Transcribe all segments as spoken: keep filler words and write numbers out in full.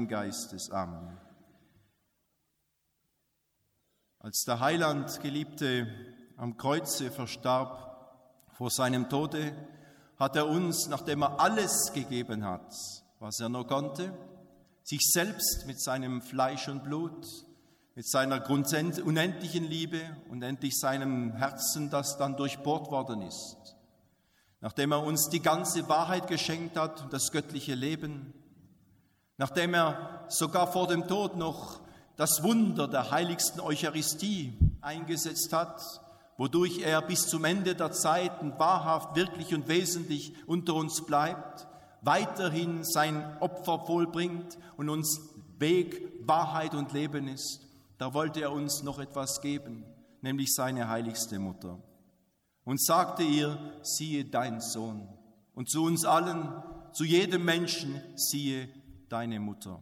Heiligen Geistes. Amen. Als der Heiland, Geliebte, am Kreuze verstarb vor seinem Tode, hat er uns, nachdem er alles gegeben hat, was er nur konnte, sich selbst mit seinem Fleisch und Blut, mit seiner unendlichen Liebe und endlich seinem Herzen, das dann durchbohrt worden ist, nachdem er uns die ganze Wahrheit geschenkt hat und das göttliche Leben, nachdem er sogar vor dem Tod noch das Wunder der heiligsten Eucharistie eingesetzt hat, wodurch er bis zum Ende der Zeiten wahrhaft, wirklich und wesentlich unter uns bleibt, weiterhin sein Opfer vollbringt und uns Weg, Wahrheit und Leben ist, da wollte er uns noch etwas geben, nämlich seine heiligste Mutter. Und sagte ihr, siehe dein Sohn. Und zu uns allen, zu jedem Menschen, siehe deine Mutter.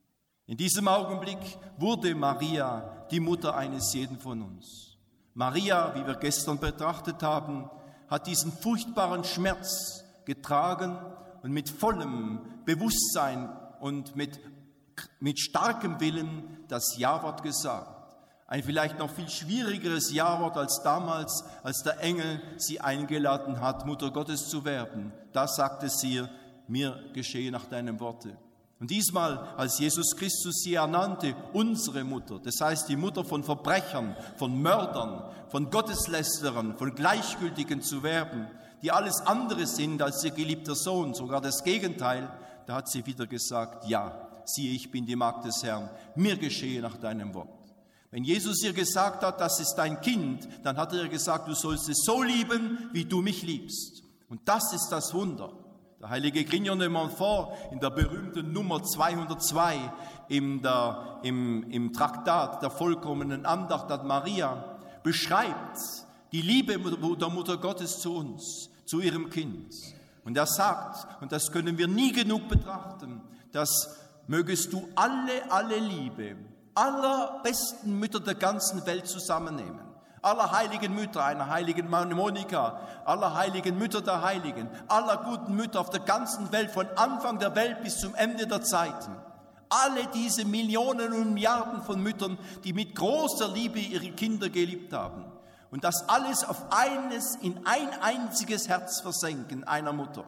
In diesem Augenblick wurde Maria die Mutter eines jeden von uns. Maria, wie wir gestern betrachtet haben, hat diesen furchtbaren Schmerz getragen und mit vollem Bewusstsein und mit, mit starkem Willen das Ja-Wort gesagt. Ein vielleicht noch viel schwierigeres Ja-Wort als damals, als der Engel sie eingeladen hat, Mutter Gottes zu werden. Da sagte sie, mir geschehe nach deinem Worte. Und diesmal, als Jesus Christus sie ernannte, unsere Mutter, das heißt die Mutter von Verbrechern, von Mördern, von Gotteslästerern, von Gleichgültigen zu werden, die alles andere sind als ihr geliebter Sohn, sogar das Gegenteil, da hat sie wieder gesagt, ja, siehe, ich bin die Magd des Herrn, mir geschehe nach deinem Wort. Wenn Jesus ihr gesagt hat, das ist dein Kind, dann hat er ihr gesagt, du sollst es so lieben, wie du mich liebst. Und das ist das Wunder. Der heilige Grignon de Montfort in der berühmten Nummer zweihundertzwei im, der, im, im Traktat der vollkommenen Andacht an Maria beschreibt die Liebe der Mutter Gottes zu uns, zu ihrem Kind. Und er sagt, und das können wir nie genug betrachten, dass mögest du alle, alle Liebe aller besten Mütter der ganzen Welt zusammennehmen. Aller heiligen Mütter, einer heiligen Monika, aller heiligen Mütter der Heiligen, aller guten Mütter auf der ganzen Welt, von Anfang der Welt bis zum Ende der Zeiten. Alle diese Millionen und Milliarden von Müttern, die mit großer Liebe ihre Kinder geliebt haben. Und das alles auf eines, in ein einziges Herz versenken, einer Mutter.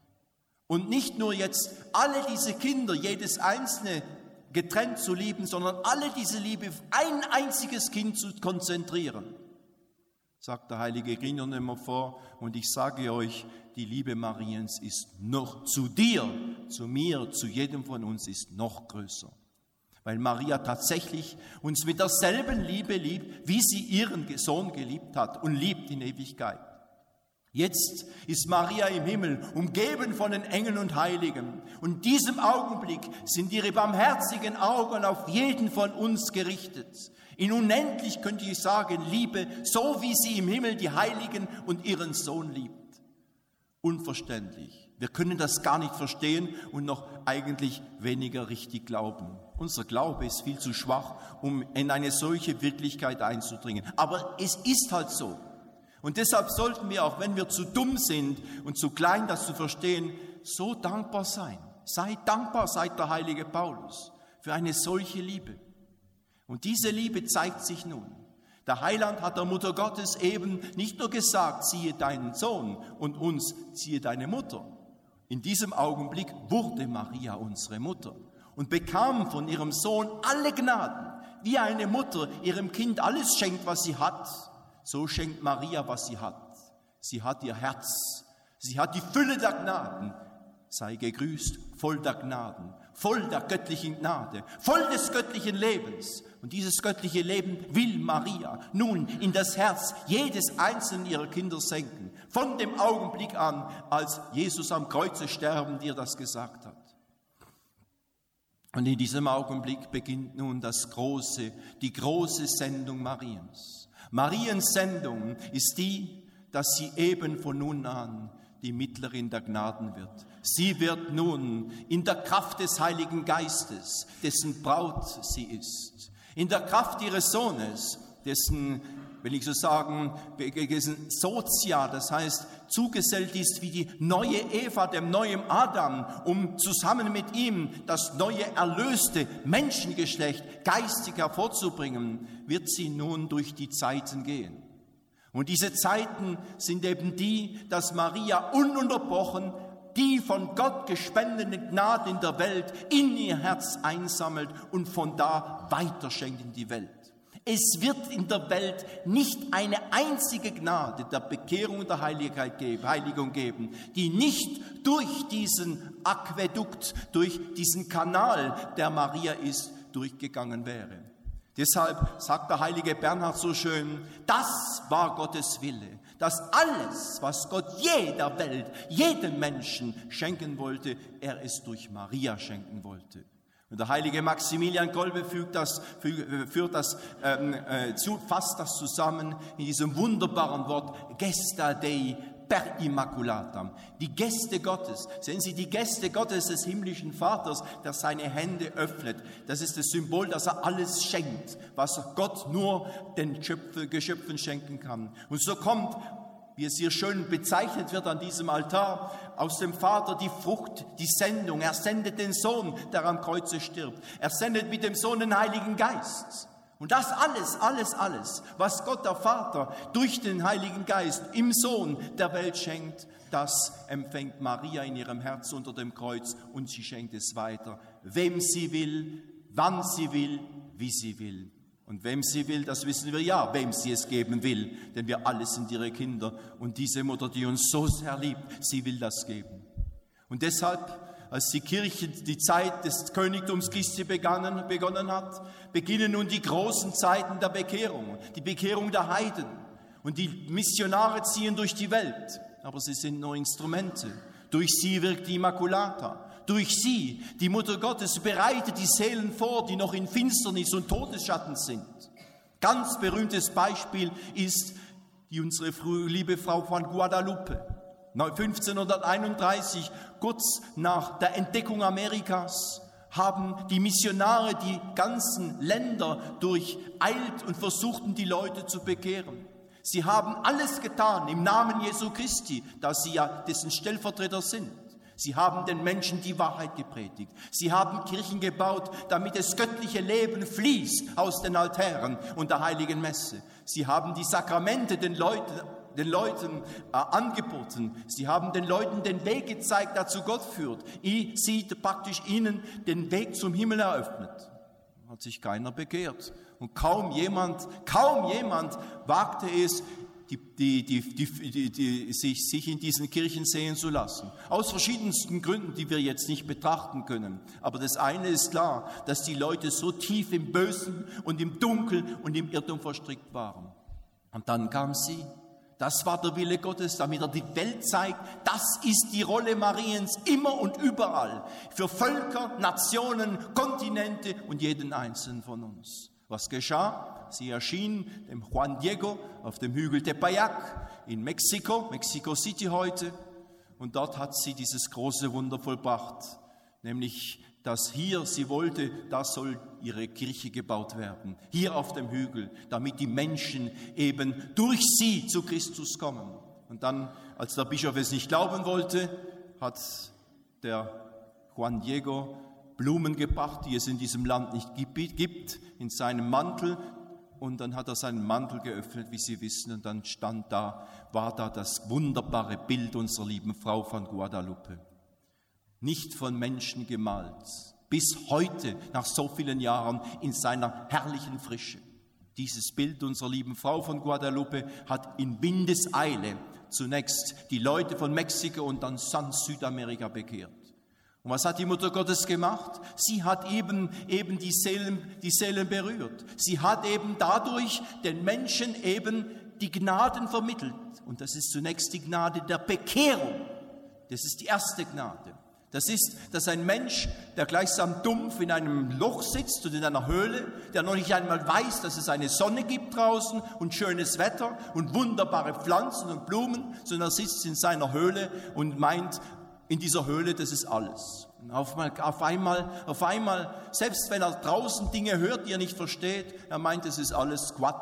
Und nicht nur jetzt alle diese Kinder, jedes einzelne getrennt zu lieben, sondern alle diese Liebe auf ein einziges Kind zu konzentrieren, sagt der heilige Grignon immer vor. Und ich sage euch, die Liebe Mariens ist noch zu dir, zu mir, zu jedem von uns ist noch größer. Weil Maria tatsächlich uns mit derselben Liebe liebt, wie sie ihren Sohn geliebt hat und liebt in Ewigkeit. Jetzt ist Maria im Himmel, umgeben von den Engeln und Heiligen. Und in diesem Augenblick sind ihre barmherzigen Augen auf jeden von uns gerichtet. In unendlich, könnte ich sagen, Liebe, so wie sie im Himmel die Heiligen und ihren Sohn liebt. Unverständlich. Wir können das gar nicht verstehen und noch eigentlich weniger richtig glauben. Unser Glaube ist viel zu schwach, um in eine solche Wirklichkeit einzudringen. Aber es ist halt so. Und deshalb sollten wir, auch wenn wir zu dumm sind und zu klein, das zu verstehen, so dankbar sein. Sei dankbar, sagt der heilige Paulus, für eine solche Liebe. Und diese Liebe zeigt sich nun. Der Heiland hat der Mutter Gottes eben nicht nur gesagt, siehe deinen Sohn und uns, siehe deine Mutter. In diesem Augenblick wurde Maria unsere Mutter und bekam von ihrem Sohn alle Gnaden, wie eine Mutter ihrem Kind alles schenkt, was sie hat. So schenkt Maria, was sie hat. Sie hat ihr Herz. Sie hat die Fülle der Gnaden. Sei gegrüßt, voll der Gnaden, voll der göttlichen Gnade, voll des göttlichen Lebens. Und dieses göttliche Leben will Maria nun in das Herz jedes einzelnen ihrer Kinder senken. Von dem Augenblick an, als Jesus am Kreuze sterben, dir das gesagt hat. Und in diesem Augenblick beginnt nun das große, die große Sendung Mariens. Mariens Sendung ist die, dass sie eben von nun an die Mittlerin der Gnaden wird. Sie wird nun in der Kraft des Heiligen Geistes, dessen Braut sie ist, in der Kraft ihres Sohnes, dessen wenn ich so sagen, Socia, das heißt zugesellt ist wie die neue Eva, dem neuen Adam, um zusammen mit ihm das neue erlöste Menschengeschlecht geistig hervorzubringen, wird sie nun durch die Zeiten gehen. Und diese Zeiten sind eben die, dass Maria ununterbrochen die von Gott gespendete Gnade in der Welt in ihr Herz einsammelt und von da weiterschenkt in die Welt. Es wird in der Welt nicht eine einzige Gnade der Bekehrung und der Heiligkeit geben, Heiligung geben, die nicht durch diesen Aquädukt, durch diesen Kanal, der Maria ist, durchgegangen wäre. Deshalb sagt der heilige Bernhard so schön, das war Gottes Wille, dass alles, was Gott jeder Welt, jedem Menschen schenken wollte, er es durch Maria schenken wollte. Und der heilige Maximilian Kolbe fügt das, führt das, ähm, äh, zu, fasst das zusammen in diesem wunderbaren Wort Gesta Dei per Immaculatam. Die Gäste Gottes, sehen Sie, die Gäste Gottes des himmlischen Vaters, der seine Hände öffnet. Das ist das Symbol, dass er alles schenkt, was Gott nur den Schöpfe, Geschöpfen schenken kann. Und so kommt, wie es hier schön bezeichnet wird an diesem Altar, aus dem Vater die Frucht, die Sendung. Er sendet den Sohn, der am Kreuze stirbt. Er sendet mit dem Sohn den Heiligen Geist. Und das alles, alles, alles, was Gott der Vater durch den Heiligen Geist im Sohn der Welt schenkt, das empfängt Maria in ihrem Herz unter dem Kreuz und sie schenkt es weiter, wem sie will, wann sie will, wie sie will. Und wem sie will, das wissen wir ja, wem sie es geben will, denn wir alle sind ihre Kinder. Und diese Mutter, die uns so sehr liebt, sie will das geben. Und deshalb, als die Kirche die Zeit des Königtums Christi begonnen, begonnen hat, beginnen nun die großen Zeiten der Bekehrung, die Bekehrung der Heiden. Und die Missionare ziehen durch die Welt, aber sie sind nur Instrumente. Durch sie wirkt die Immaculata. Durch sie, die Mutter Gottes, bereitet die Seelen vor, die noch in Finsternis und Todesschatten sind. Ganz berühmtes Beispiel ist die unsere frühe liebe Frau von Guadalupe. fünfzehnhunderteinunddreißig, kurz nach der Entdeckung Amerikas, haben die Missionare die ganzen Länder durcheilt und versuchten, die Leute zu bekehren. Sie haben alles getan im Namen Jesu Christi, da sie ja dessen Stellvertreter sind. Sie haben den Menschen die Wahrheit gepredigt. Sie haben Kirchen gebaut, damit das göttliche Leben fließt aus den Altären und der heiligen Messe. Sie haben die Sakramente den Leuten den Leuten äh, angeboten. Sie haben den Leuten den Weg gezeigt, der zu Gott führt. I, sie praktisch ihnen den Weg zum Himmel eröffnet. Hat sich keiner bekehrt. Und kaum jemand, kaum jemand wagte es, die, die, die, die, die, die, sich, sich in diesen Kirchen sehen zu lassen. Aus verschiedensten Gründen, die wir jetzt nicht betrachten können. Aber das eine ist klar, dass die Leute so tief im Bösen und im Dunkel und im Irrtum verstrickt waren. Und dann kam sie. Das war der Wille Gottes, damit er die Welt zeigt. Das ist die Rolle Mariens immer und überall. Für Völker, Nationen, Kontinente und jeden Einzelnen von uns. Was geschah? Sie erschien dem Juan Diego auf dem Hügel Tepeyac in Mexiko, Mexico City heute. Und dort hat sie dieses große Wunder vollbracht. Nämlich, dass hier, sie wollte, da soll ihre Kirche gebaut werden. Hier auf dem Hügel, damit die Menschen eben durch sie zu Christus kommen. Und dann, als der Bischof es nicht glauben wollte, hat der Juan Diego Blumen gebracht, die es in diesem Land nicht gibt, in seinem Mantel. Und dann hat er seinen Mantel geöffnet, wie Sie wissen, und dann stand da, war da das wunderbare Bild unserer lieben Frau von Guadalupe. Nicht von Menschen gemalt, bis heute, nach so vielen Jahren, in seiner herrlichen Frische. Dieses Bild unserer lieben Frau von Guadalupe hat in Windeseile zunächst die Leute von Mexiko und dann ganz Südamerika bekehrt. Und was hat die Mutter Gottes gemacht? Sie hat eben, eben die Seelen, die Seelen berührt. Sie hat eben dadurch den Menschen eben die Gnaden vermittelt. Und das ist zunächst die Gnade der Bekehrung. Das ist die erste Gnade. Das ist, dass ein Mensch, der gleichsam dumpf in einem Loch sitzt und in einer Höhle, der noch nicht einmal weiß, dass es eine Sonne gibt draußen und schönes Wetter und wunderbare Pflanzen und Blumen, sondern er sitzt in seiner Höhle und meint, in dieser Höhle, das ist alles. Und auf einmal, auf einmal, selbst wenn er draußen Dinge hört, die er nicht versteht, er meint, das ist alles Quatsch,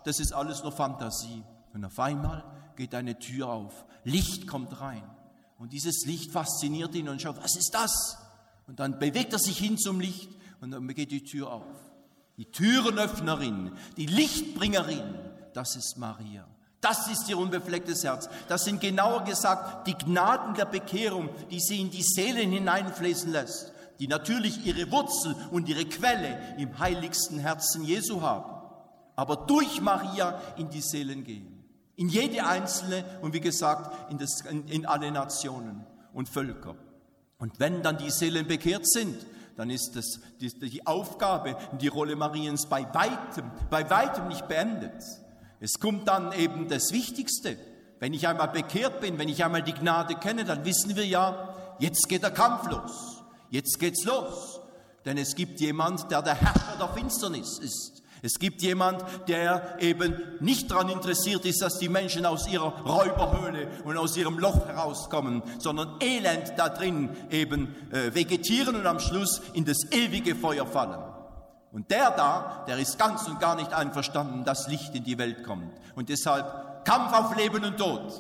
das ist alles nur Fantasie. Und auf einmal geht eine Tür auf, Licht kommt rein. Und dieses Licht fasziniert ihn und schaut, was ist das? Und dann bewegt er sich hin zum Licht und dann geht die Tür auf. Die Türenöffnerin, die Lichtbringerin, das ist Maria. Das ist ihr unbeflecktes Herz. Das sind genauer gesagt die Gnaden der Bekehrung, die sie in die Seelen hineinfließen lässt, die natürlich ihre Wurzel und ihre Quelle im heiligsten Herzen Jesu haben, aber durch Maria in die Seelen gehen. In jede einzelne und wie gesagt in, das, in, in alle Nationen und Völker. Und wenn dann die Seelen bekehrt sind, dann ist das, die, die Aufgabe, die Rolle Mariens bei weitem, bei weitem nicht beendet. Es kommt dann eben das Wichtigste. Wenn ich einmal bekehrt bin, wenn ich einmal die Gnade kenne, dann wissen wir ja, jetzt geht der Kampf los. Jetzt geht's los. Denn es gibt jemand, der der Herrscher der Finsternis ist. Es gibt jemand, der eben nicht daran interessiert ist, dass die Menschen aus ihrer Räuberhöhle und aus ihrem Loch herauskommen, sondern elend da drin eben äh, vegetieren und am Schluss in das ewige Feuer fallen. Und der da, der ist ganz und gar nicht einverstanden, dass Licht in die Welt kommt. Und deshalb Kampf auf Leben und Tod.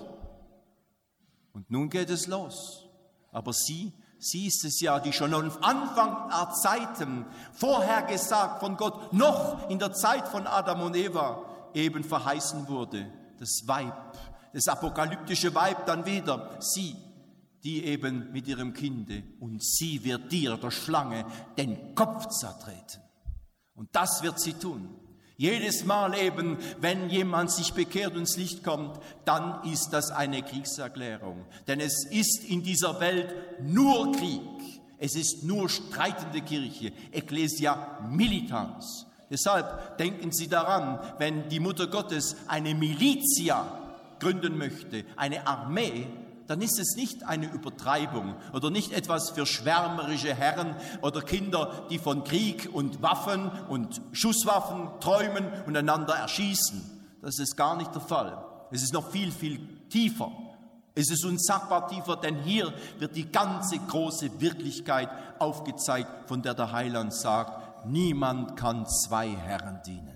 Und nun geht es los. Aber sie, sie ist es ja, die schon von Anfang der Zeiten vorhergesagt von Gott, noch in der Zeit von Adam und Eva eben verheißen wurde. Das Weib, das apokalyptische Weib dann wieder, sie, die eben mit ihrem Kinde, und sie wird dir, der Schlange, den Kopf zertreten. Und das wird sie tun. Jedes Mal eben, wenn jemand sich bekehrt und ins Licht kommt, dann ist das eine Kriegserklärung. Denn es ist in dieser Welt nur Krieg. Es ist nur streitende Kirche, Ecclesia militans. Deshalb denken Sie daran, wenn die Mutter Gottes eine Militia gründen möchte, eine Armee, dann ist es nicht eine Übertreibung oder nicht etwas für schwärmerische Herren oder Kinder, die von Krieg und Waffen und Schusswaffen träumen und einander erschießen. Das ist gar nicht der Fall. Es ist noch viel, viel tiefer. Es ist unsagbar tiefer, denn hier wird die ganze große Wirklichkeit aufgezeigt, von der der Heiland sagt, niemand kann zwei Herren dienen.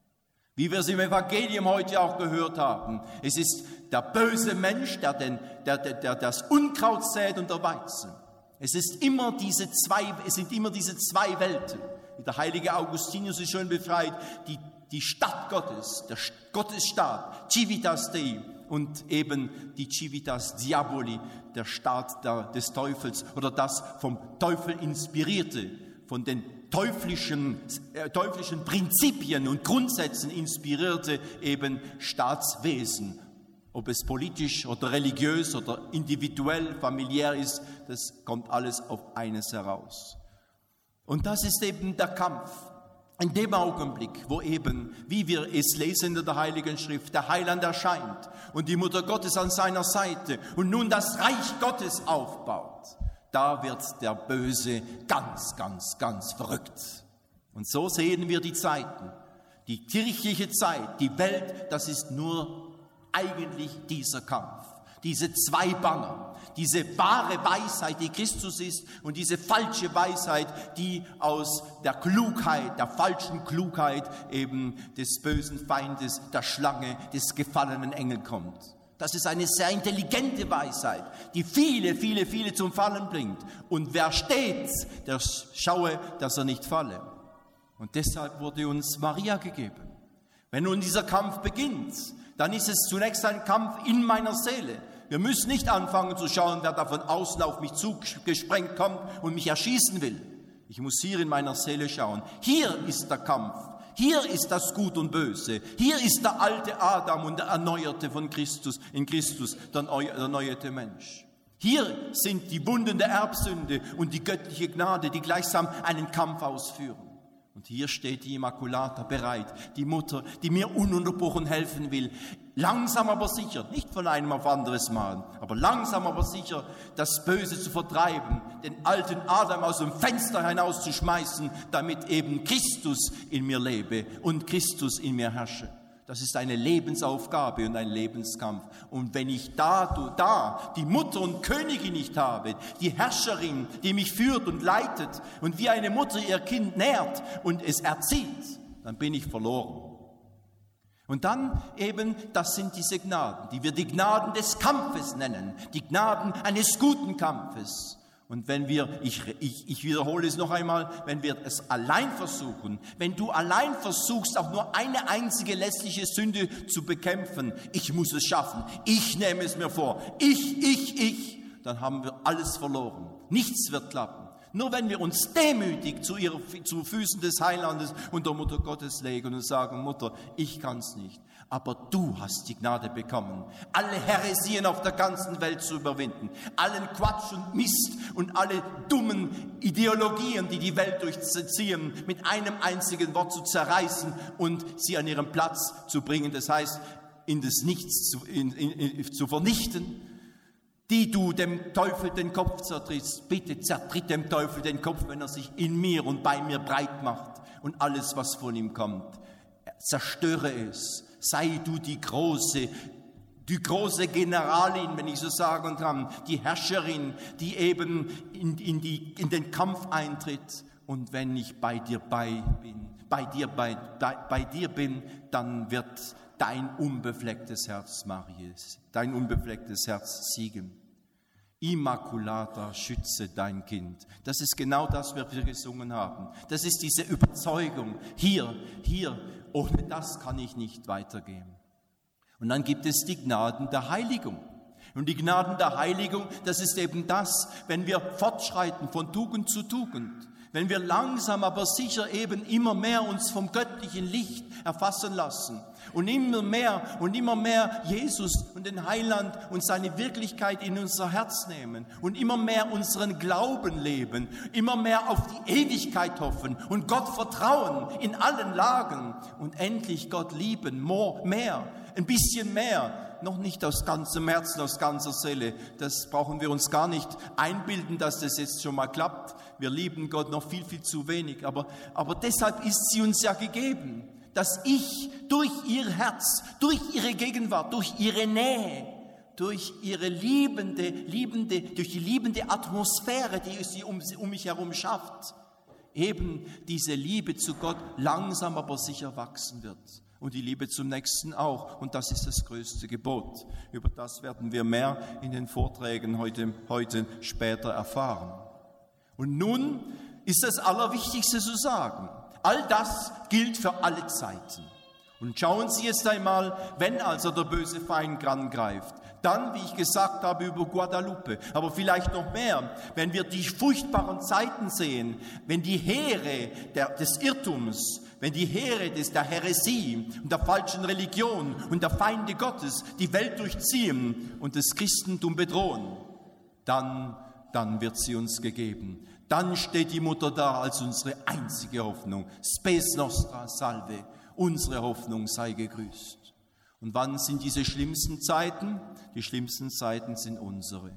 Wie wir es im Evangelium heute auch gehört haben. Es ist der böse Mensch, der, den, der, der, der das Unkraut sät und der Weizen. Es ist immer diese zwei, es sind immer diese zwei Welten. Wie der heilige Augustinus ist schön befreit, die, die Stadt Gottes, der Gottesstaat, Civitas Dei, und eben die Civitas Diaboli, der Staat der, des Teufels oder das vom Teufel inspirierte, von den teuflischen, äh, teuflischen Prinzipien und Grundsätzen inspirierte eben Staatswesen. Ob es politisch oder religiös oder individuell, familiär ist, das kommt alles auf eines heraus. Und das ist eben der Kampf. In dem Augenblick, wo eben, wie wir es lesen in der Heiligen Schrift, der Heiland erscheint und die Mutter Gottes an seiner Seite und nun das Reich Gottes aufbaut, da wird der Böse ganz, ganz, ganz verrückt. Und so sehen wir die Zeiten. Die kirchliche Zeit, die Welt, das ist nur eigentlich dieser Kampf. Diese zwei Banner, diese wahre Weisheit, die Christus ist, und diese falsche Weisheit, die aus der Klugheit, der falschen Klugheit eben des bösen Feindes, der Schlange, des gefallenen Engel kommt. Das ist eine sehr intelligente Weisheit, die viele, viele, viele zum Fallen bringt. Und wer steht, der schaue, dass er nicht falle. Und deshalb wurde uns Maria gegeben. Wenn nun dieser Kampf beginnt, dann ist es zunächst ein Kampf in meiner Seele. Wir müssen nicht anfangen zu schauen, wer da von außen auf mich zugesprengt kommt und mich erschießen will. Ich muss hier in meiner Seele schauen. Hier ist der Kampf. Hier ist das Gut und Böse. Hier ist der alte Adam und der Erneuerte von Christus, in Christus, der erneuerte Mensch. Hier sind die Wunden der Erbsünde und die göttliche Gnade, die gleichsam einen Kampf ausführen. Und hier steht die Immaculata bereit, die Mutter, die mir ununterbrochen helfen will, langsam aber sicher, nicht von einem auf anderes Mal, aber langsam aber sicher das Böse zu vertreiben, den alten Adam aus dem Fenster hinauszuschmeißen, damit eben Christus in mir lebe und Christus in mir herrsche. Das ist eine Lebensaufgabe und ein Lebenskampf. Und wenn ich da, du, da die Mutter und Königin nicht habe, die Herrscherin, die mich führt und leitet und wie eine Mutter ihr Kind nährt und es erzieht, dann bin ich verloren. Und dann eben, das sind diese Gnaden, die wir die Gnaden des Kampfes nennen, die Gnaden eines guten Kampfes. Und wenn wir, ich, ich, ich wiederhole es noch einmal, wenn wir es allein versuchen, wenn du allein versuchst, auch nur eine einzige lässliche Sünde zu bekämpfen, ich muss es schaffen, ich nehme es mir vor, ich, ich, ich, dann haben wir alles verloren. Nichts wird klappen. Nur wenn wir uns demütig zu, ihrer, zu Füßen des Heilandes und der Mutter Gottes legen und sagen, Mutter, ich kann es nicht, aber du hast die Gnade bekommen, alle Häresien auf der ganzen Welt zu überwinden, allen Quatsch und Mist und alle dummen Ideologien, die die Welt durchziehen, mit einem einzigen Wort zu zerreißen und sie an ihren Platz zu bringen, das heißt, in das Nichts zu, in, in, in, zu vernichten. Die du dem Teufel den Kopf zertrittst, bitte zertritt dem Teufel den Kopf, wenn er sich in mir und bei mir breit macht und alles, was von ihm kommt. Zerstöre es. Sei du die große, die große Generalin, wenn ich so sagen kann, die Herrscherin, die eben in, in, die, in den Kampf eintritt. Und wenn ich bei dir bei bin, bei dir, bei, bei, bei dir bin, dann wird dein unbeflecktes Herz, Marie, dein unbeflecktes Herz siegen. Immaculata, schütze dein Kind. Das ist genau das, was wir gesungen haben. Das ist diese Überzeugung. Hier, hier, ohne das kann ich nicht weitergehen. Und dann gibt es die Gnaden der Heiligung. Und die Gnaden der Heiligung, das ist eben das, wenn wir fortschreiten von Tugend zu Tugend. Wenn wir langsam, aber sicher eben immer mehr uns vom göttlichen Licht erfassen lassen und immer mehr und immer mehr Jesus und den Heiland und seine Wirklichkeit in unser Herz nehmen und immer mehr unseren Glauben leben, immer mehr auf die Ewigkeit hoffen und Gott vertrauen in allen Lagen und endlich Gott lieben, mehr, ein bisschen mehr. Noch nicht aus ganzem Herzen, aus ganzer Seele. Das brauchen wir uns gar nicht einbilden, dass das jetzt schon mal klappt. Wir lieben Gott noch viel, viel zu wenig. Aber, aber deshalb ist sie uns ja gegeben, dass ich durch ihr Herz, durch ihre Gegenwart, durch ihre Nähe, durch ihre liebende, liebende, durch die liebende Atmosphäre, die sie um, um mich herum schafft, eben diese Liebe zu Gott langsam, aber sicher wachsen wird. Und die Liebe zum Nächsten auch. Und das ist das größte Gebot. Über das werden wir mehr in den Vorträgen heute, heute später erfahren. Und nun ist das Allerwichtigste zu sagen. All das gilt für alle Zeiten. Und schauen Sie jetzt einmal, wenn also der böse Feind angreift, dann, wie ich gesagt habe, über Guadalupe, aber vielleicht noch mehr, wenn wir die furchtbaren Zeiten sehen, wenn die Heere der, des Irrtums, wenn die Heere des, der Häresie und der falschen Religion und der Feinde Gottes die Welt durchziehen und das Christentum bedrohen, dann, dann wird sie uns gegeben. Dann steht die Mutter da als unsere einzige Hoffnung. Spes nostra salve, unsere Hoffnung sei gegrüßt. Und wann sind diese schlimmsten Zeiten? Die schlimmsten Zeiten sind unsere.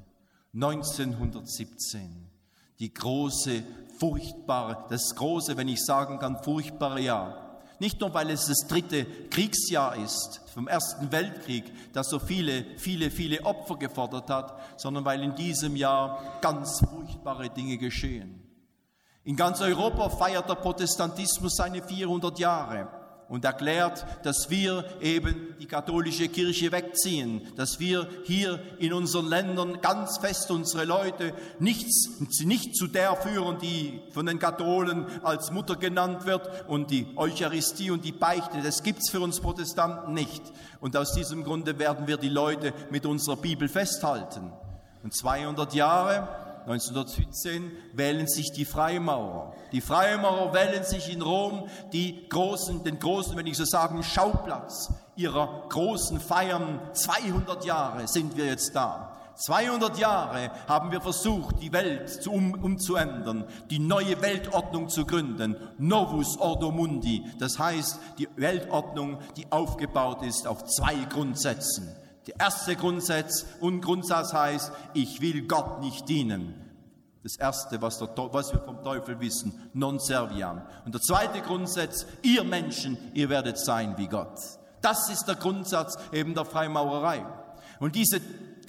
neunzehnhundertsiebzehn, die große, furchtbare, das große, wenn ich sagen kann, furchtbare Jahr. Nicht nur, weil es das dritte Kriegsjahr ist, vom Ersten Weltkrieg, das so viele, viele, viele Opfer gefordert hat, sondern weil in diesem Jahr ganz furchtbare Dinge geschehen. In ganz Europa feiert der Protestantismus seine vierhundert Jahre. Und erklärt, dass wir eben die katholische Kirche wegziehen, dass wir hier in unseren Ländern ganz fest unsere Leute nichts, nicht zu der führen, die von den Katholen als Mutter genannt wird und die Eucharistie und die Beichte, das gibt's für uns Protestanten nicht. Und aus diesem Grunde werden wir die Leute mit unserer Bibel festhalten. Und zweihundert Jahre, neunzehnhundertsiebzehn, wählen sich die Freimaurer. Die Freimaurer wählen sich in Rom die großen, den großen, wenn ich so sagen, Schauplatz ihrer großen Feiern. zweihundert Jahre sind wir jetzt da. zweihundert Jahre haben wir versucht, die Welt zu, um, umzuändern, die neue Weltordnung zu gründen. Novus Ordo Mundi, das heißt die Weltordnung, die aufgebaut ist auf zwei Grundsätzen. Der erste Grundsatz und Grundsatz heißt, ich will Gott nicht dienen. Das erste, was, der, was wir vom Teufel wissen, non serviam. Und der zweite Grundsatz, ihr Menschen, ihr werdet sein wie Gott. Das ist der Grundsatz eben der Freimaurerei. Und diese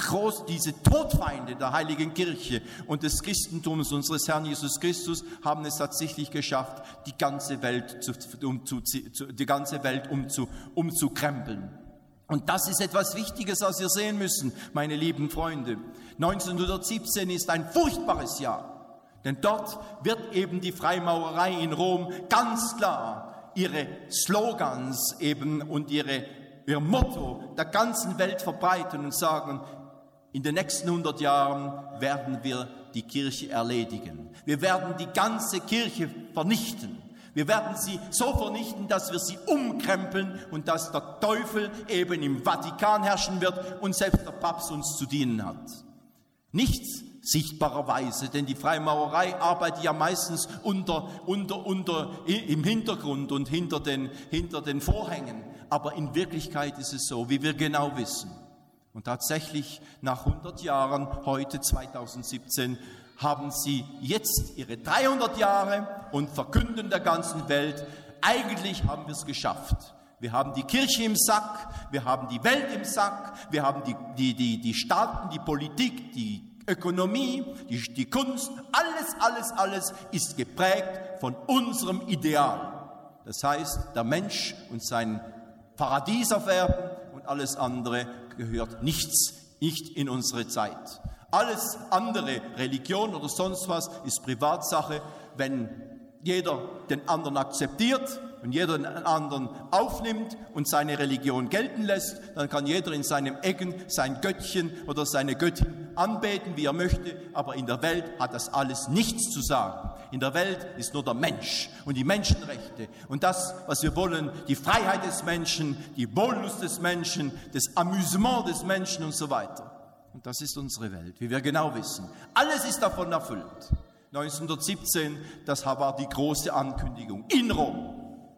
groß, diese Todfeinde der heiligen Kirche und des Christentums unseres Herrn Jesus Christus haben es tatsächlich geschafft, die ganze Welt, zu, um, zu, die ganze Welt umzu, umzukrempeln. Und das ist etwas Wichtiges, was wir sehen müssen, meine lieben Freunde. neunzehnhundertsiebzehn ist ein furchtbares Jahr, denn dort wird eben die Freimaurerei in Rom ganz klar ihre Slogans eben und ihre, ihr Motto der ganzen Welt verbreiten und sagen, in den nächsten hundert Jahren werden wir die Kirche erledigen. Wir werden die ganze Kirche vernichten. Wir werden sie so vernichten, dass wir sie umkrempeln und dass der Teufel eben im Vatikan herrschen wird und selbst der Papst uns zu dienen hat. Nichts sichtbarerweise, denn die Freimaurerei arbeitet ja meistens unter, unter, unter, im Hintergrund und hinter den, hinter den Vorhängen. Aber in Wirklichkeit ist es so, wie wir genau wissen. Und tatsächlich nach hundert Jahren, heute zweitausendsiebzehn, haben sie jetzt ihre dreihundert Jahre und verkünden der ganzen Welt, eigentlich haben wir es geschafft. Wir haben die Kirche im Sack, wir haben die Welt im Sack, wir haben die, die, die, die Staaten, die Politik, die Ökonomie, die, die Kunst, alles, alles, alles ist geprägt von unserem Ideal. Das heißt, der Mensch und sein Paradies auf Erden und alles andere gehört nichts, nicht in unsere Zeit. Alles andere, Religion oder sonst was, ist Privatsache. Wenn jeder den anderen akzeptiert und jeder den anderen aufnimmt und seine Religion gelten lässt, dann kann jeder in seinem Ecken sein Göttchen oder seine Göttin anbeten, wie er möchte. Aber in der Welt hat das alles nichts zu sagen. In der Welt ist nur der Mensch und die Menschenrechte und das, was wir wollen, die Freiheit des Menschen, die Wohllust des Menschen, das Amüsement des Menschen und so weiter. Und das ist unsere Welt, wie wir genau wissen. Alles ist davon erfüllt. neunzehnhundertsiebzehn, das war die große Ankündigung in Rom.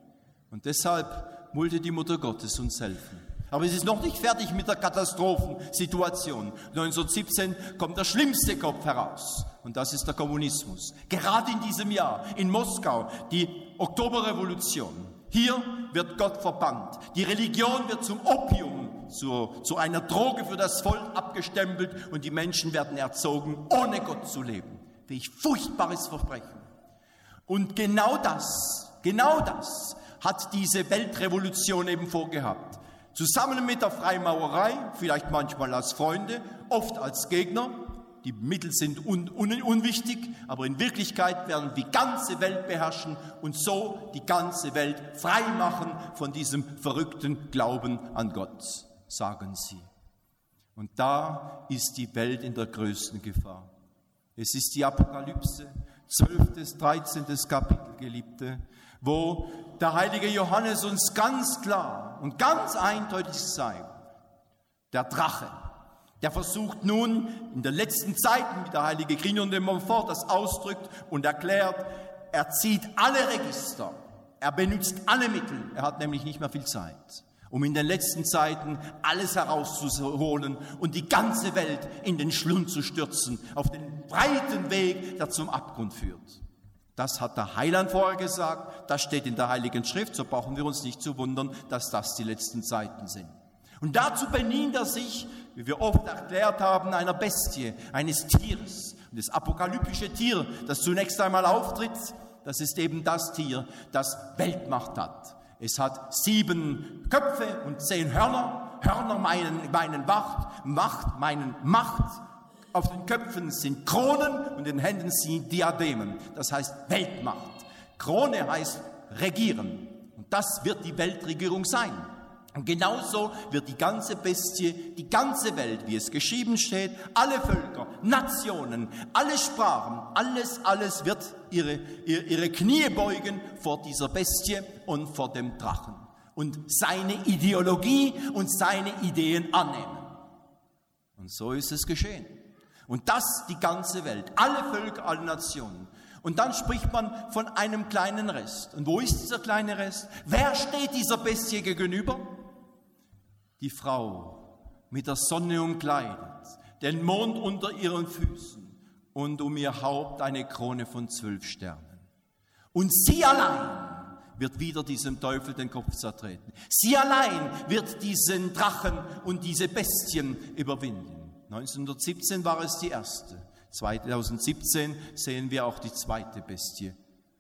Und deshalb wollte die Mutter Gottes uns helfen. Aber es ist noch nicht fertig mit der Katastrophensituation. neunzehnhundertsiebzehn kommt der schlimmste Kopf heraus. Und das ist der Kommunismus. Gerade in diesem Jahr in Moskau, die Oktoberrevolution. Hier wird Gott verbannt. Die Religion wird zum Opium. Zu, zu einer Droge für das Volk abgestempelt und die Menschen werden erzogen, ohne Gott zu leben. Welch furchtbares Verbrechen. Und genau das, genau das hat diese Weltrevolution eben vorgehabt. Zusammen mit der Freimaurerei, vielleicht manchmal als Freunde, oft als Gegner. Die Mittel sind un, un, unwichtig, aber in Wirklichkeit werden wir die ganze Welt beherrschen und so die ganze Welt frei machen von diesem verrückten Glauben an Gott, sagen sie. Und da ist die Welt in der größten Gefahr. Es ist die Apokalypse, zwölftes, dreizehntes Kapitel, Geliebte, wo der heilige Johannes uns ganz klar und ganz eindeutig zeigt, der Drache, der versucht nun in den letzten Zeiten, wie der heilige Grignon de Montfort das ausdrückt und erklärt, er zieht alle Register, er benutzt alle Mittel, er hat nämlich nicht mehr viel Zeit, um in den letzten Zeiten alles herauszuholen und die ganze Welt in den Schlund zu stürzen, auf den breiten Weg, der zum Abgrund führt. Das hat der Heiland vorher gesagt, das steht in der Heiligen Schrift, so brauchen wir uns nicht zu wundern, dass das die letzten Zeiten sind. Und dazu benimmt er sich, wie wir oft erklärt haben, einer Bestie, eines Tieres. Und das apokalyptische Tier, das zunächst einmal auftritt, das ist eben das Tier, das Weltmacht hat. Es hat sieben Köpfe und zehn Hörner. Hörner meinen, meinen Macht, Macht, meinen Macht. Auf den Köpfen sind Kronen und in den Händen sind Diademen. Das heißt Weltmacht. Krone heißt regieren. Und das wird die Weltregierung sein. Und genauso wird die ganze Bestie, die ganze Welt, wie es geschrieben steht, alle Völker, Nationen, alle Sprachen, alles, alles wird ihre, ihre, ihre Knie beugen vor dieser Bestie und vor dem Drachen und seine Ideologie und seine Ideen annehmen. Und so ist es geschehen. Und das die ganze Welt, alle Völker, alle Nationen. Und dann spricht man von einem kleinen Rest. Und wo ist dieser kleine Rest? Wer steht dieser Bestie gegenüber? Die Frau, mit der Sonne umkleidet, den Mond unter ihren Füßen und um ihr Haupt eine Krone von zwölf Sternen. Und sie allein wird wieder diesem Teufel den Kopf zertreten. Sie allein wird diesen Drachen und diese Bestien überwinden. neunzehnhundertsiebzehn war es die erste. zweitausendsiebzehn sehen wir auch die zweite Bestie.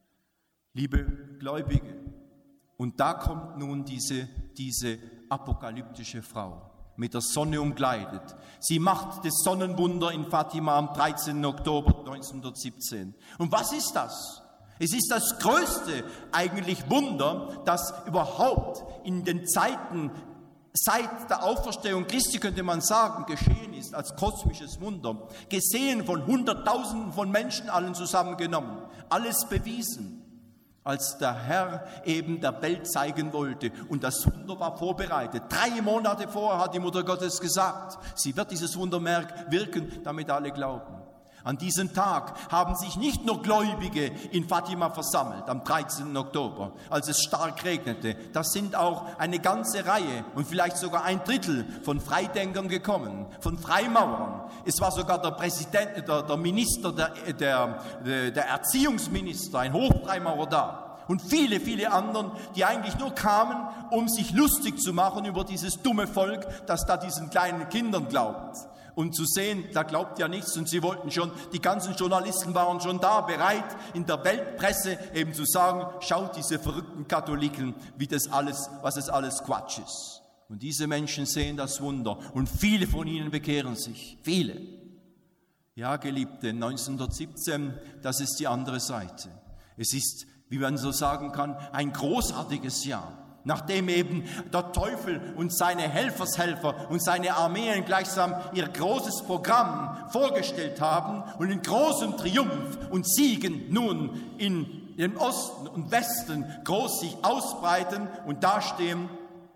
Liebe Gläubige, und da kommt nun diese, diese apokalyptische Frau, mit der Sonne umkleidet. Sie macht das Sonnenwunder in Fatima am dreizehnten Oktober neunzehnhundertsiebzehn. Und was ist das? Es ist das größte eigentlich Wunder, das überhaupt in den Zeiten seit der Auferstehung Christi, könnte man sagen, geschehen ist, als kosmisches Wunder. Gesehen von Hunderttausenden von Menschen, allen zusammengenommen. Alles bewiesen. Als der Herr eben der Welt zeigen wollte. Und das Wunder war vorbereitet. Drei Monate vorher hat die Mutter Gottes gesagt, sie wird dieses Wundermerk wirken, damit alle glauben. An diesem Tag haben sich nicht nur Gläubige in Fatima versammelt, am dreizehnten Oktober, als es stark regnete. Das sind auch eine ganze Reihe und vielleicht sogar ein Drittel von Freidenkern gekommen, von Freimaurern. Es war sogar der Präsident, der, der Minister, der, der, der Erziehungsminister, ein Hochfreimaurer da. Und viele, viele anderen, die eigentlich nur kamen, um sich lustig zu machen über dieses dumme Volk, das da diesen kleinen Kindern glaubt. Und zu sehen, da glaubt ja nichts, und sie wollten schon, die ganzen Journalisten waren schon da, bereit, in der Weltpresse eben zu sagen, schaut diese verrückten Katholiken, wie das alles, was es alles Quatsch ist. Und diese Menschen sehen das Wunder, und viele von ihnen bekehren sich, viele. Ja, Geliebte, neunzehnhundertsiebzehn, das ist die andere Seite. Es ist, wie man so sagen kann, ein großartiges Jahr. Nachdem eben der Teufel und seine Helfershelfer und seine Armeen gleichsam ihr großes Programm vorgestellt haben und in großem Triumph und Siegen nun in dem Osten und Westen groß sich ausbreiten und dastehen,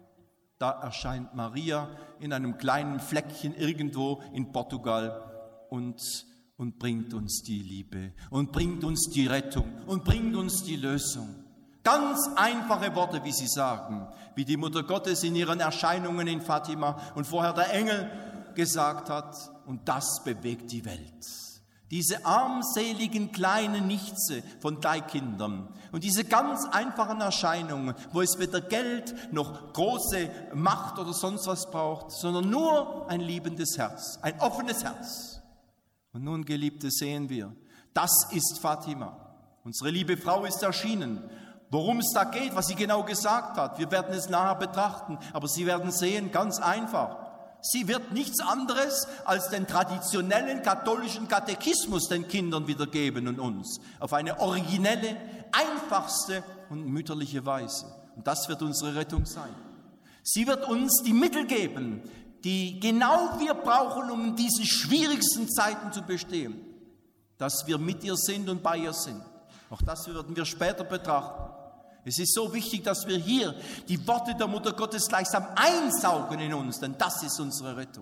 da erscheint Maria in einem kleinen Fleckchen irgendwo in Portugal und, und bringt uns die Liebe und bringt uns die Rettung und bringt uns die Lösung. Ganz einfache Worte, wie sie sagen, wie die Mutter Gottes in ihren Erscheinungen in Fatima und vorher der Engel gesagt hat, und das bewegt die Welt. Diese armseligen kleinen Nichtse von drei Kindern und diese ganz einfachen Erscheinungen, wo es weder Geld noch große Macht oder sonst was braucht, sondern nur ein liebendes Herz, ein offenes Herz. Und nun, Geliebte, sehen wir, das ist Fatima. Unsere liebe Frau ist erschienen. Worum es da geht, was sie genau gesagt hat, wir werden es nachher betrachten, aber Sie werden sehen, ganz einfach. Sie wird nichts anderes als den traditionellen katholischen Katechismus den Kindern wiedergeben und uns, auf eine originelle, einfachste und mütterliche Weise. Und das wird unsere Rettung sein. Sie wird uns die Mittel geben, die genau wir brauchen, um in diesen schwierigsten Zeiten zu bestehen, dass wir mit ihr sind und bei ihr sind. Auch das werden wir später betrachten. Es ist so wichtig, dass wir hier die Worte der Mutter Gottes gleichsam einsaugen in uns, denn das ist unsere Rettung.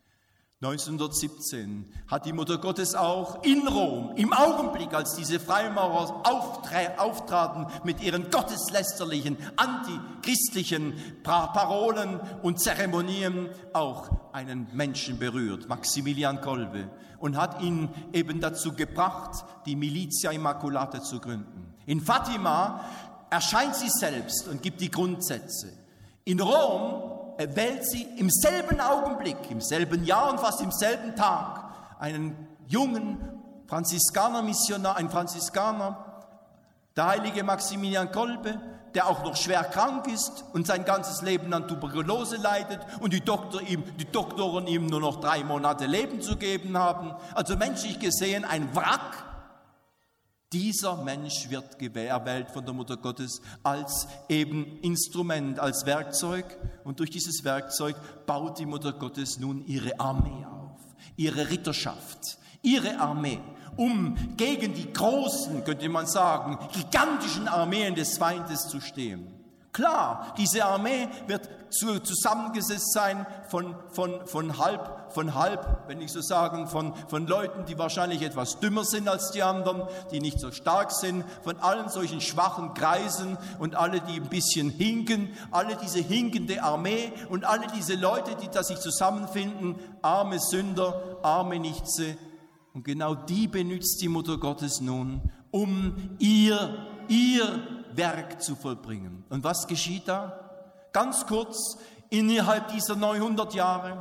neunzehnhundertsiebzehn hat die Mutter Gottes auch in Rom, im Augenblick, als diese Freimaurer auftraten mit ihren gotteslästerlichen, antichristlichen Parolen und Zeremonien, auch einen Menschen berührt, Maximilian Kolbe, und hat ihn eben dazu gebracht, die Militia Immaculata zu gründen. In Fatima erscheint sie selbst und gibt die Grundsätze. In Rom wählt sie im selben Augenblick, im selben Jahr und fast im selben Tag einen jungen Franziskaner-Missionar, ein Franziskaner, der heilige Maximilian Kolbe, der auch noch schwer krank ist und sein ganzes Leben an Tuberkulose leidet und die, Doktor ihm, die Doktoren ihm nur noch drei Monate Leben zu geben haben. Also menschlich gesehen ein Wrack. Dieser Mensch wird erwählt von der Mutter Gottes als eben Instrument, als Werkzeug. Und durch dieses Werkzeug baut die Mutter Gottes nun ihre Armee auf, ihre Ritterschaft, ihre Armee, um gegen die großen, könnte man sagen, gigantischen Armeen des Feindes zu stehen. Klar, diese Armee wird zu, zusammengesetzt sein von, von, von halb, von halb, wenn ich so sagen, von, von Leuten, die wahrscheinlich etwas dümmer sind als die anderen, die nicht so stark sind, von allen solchen schwachen Kreisen und alle, die ein bisschen hinken, alle diese hinkende Armee und alle diese Leute, die da sich zusammenfinden, arme Sünder, arme Nichtse. Und genau die benutzt die Mutter Gottes nun, um ihr, ihr Werk zu vollbringen. Und was geschieht da? Ganz kurz, innerhalb dieser neunhundert Jahre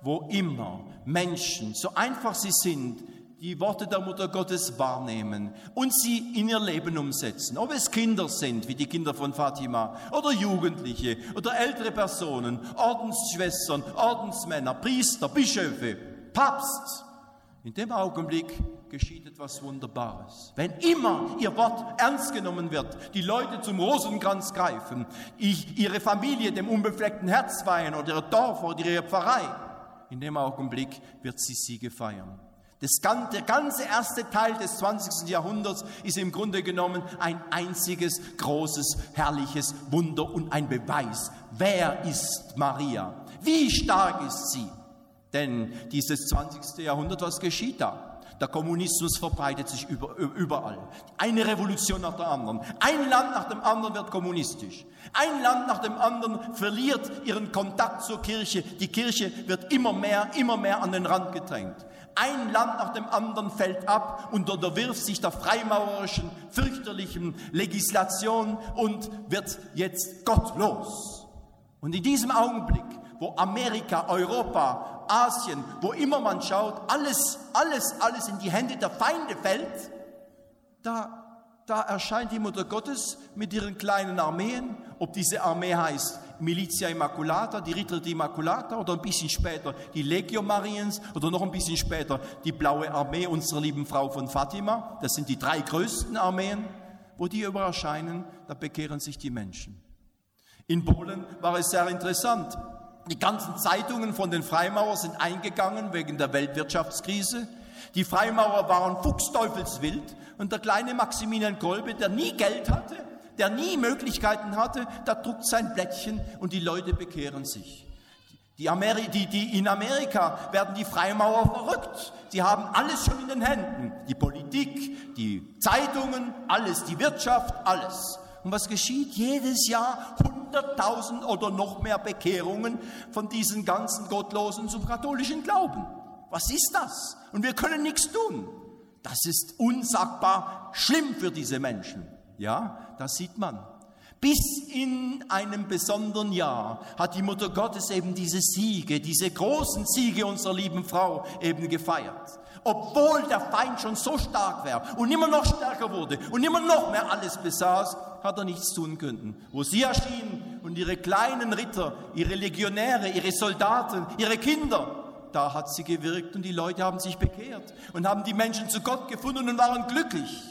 wo immer Menschen, so einfach sie sind, die Worte der Mutter Gottes wahrnehmen und sie in ihr Leben umsetzen. Ob es Kinder sind, wie die Kinder von Fatima, oder Jugendliche, oder ältere Personen, Ordensschwestern, Ordensmänner, Priester, Bischöfe, Papst. In dem Augenblick geschieht etwas Wunderbares. Wenn immer ihr Wort ernst genommen wird, die Leute zum Rosenkranz greifen, ihre Familie dem unbefleckten Herz weihen oder ihr Dorf oder ihre Pfarrei, in dem Augenblick wird sie Siege feiern. Das, der ganze erste Teil des zwanzigsten Jahrhunderts ist im Grunde genommen ein einziges, großes, herrliches Wunder und ein Beweis. Wer ist Maria? Wie stark ist sie? Denn dieses zwanzigste Jahrhundert, was geschieht da? Der Kommunismus verbreitet sich überall. Eine Revolution nach der anderen. Ein Land nach dem anderen wird kommunistisch. Ein Land nach dem anderen verliert ihren Kontakt zur Kirche. Die Kirche wird immer mehr, immer mehr an den Rand gedrängt. Ein Land nach dem anderen fällt ab und unterwirft sich der freimaurerischen, fürchterlichen Legislation und wird jetzt gottlos. Und in diesem Augenblick, wo Amerika, Europa, Asien, wo immer man schaut, alles, alles, alles in die Hände der Feinde fällt, da, da erscheint die Mutter Gottes mit ihren kleinen Armeen, ob diese Armee heißt Militia Immaculata, die Ritter Immaculata oder ein bisschen später die Legio Mariens oder noch ein bisschen später die Blaue Armee unserer lieben Frau von Fatima. Das sind die drei größten Armeen, wo die über erscheinen, da bekehren sich die Menschen. In Polen war es sehr interessant. Die ganzen Zeitungen von den Freimaurern sind eingegangen wegen der Weltwirtschaftskrise. Die Freimaurer waren fuchsteufelswild und der kleine Maximilian Kolbe, der nie Geld hatte, der nie Möglichkeiten hatte, der druckt sein Blättchen und die Leute bekehren sich. Die Ameri- die, die in Amerika werden die Freimaurer verrückt. Sie haben alles schon in den Händen. Die Politik, die Zeitungen, alles, die Wirtschaft, alles. Und was geschieht? Jedes Jahr hunderttausend oder noch mehr Bekehrungen von diesen ganzen Gottlosen zum katholischen Glauben. Was ist das? Und wir können nichts tun. Das ist unsagbar schlimm für diese Menschen. Ja, das sieht man. Bis in einem besonderen Jahr hat die Mutter Gottes eben diese Siege, diese großen Siege unserer lieben Frau eben gefeiert. Obwohl der Feind schon so stark war und immer noch stärker wurde und immer noch mehr alles besaß, hat er nichts tun können. Wo sie erschien und ihre kleinen Ritter, ihre Legionäre, ihre Soldaten, ihre Kinder, da hat sie gewirkt und die Leute haben sich bekehrt und haben die Menschen zu Gott gefunden und waren glücklich.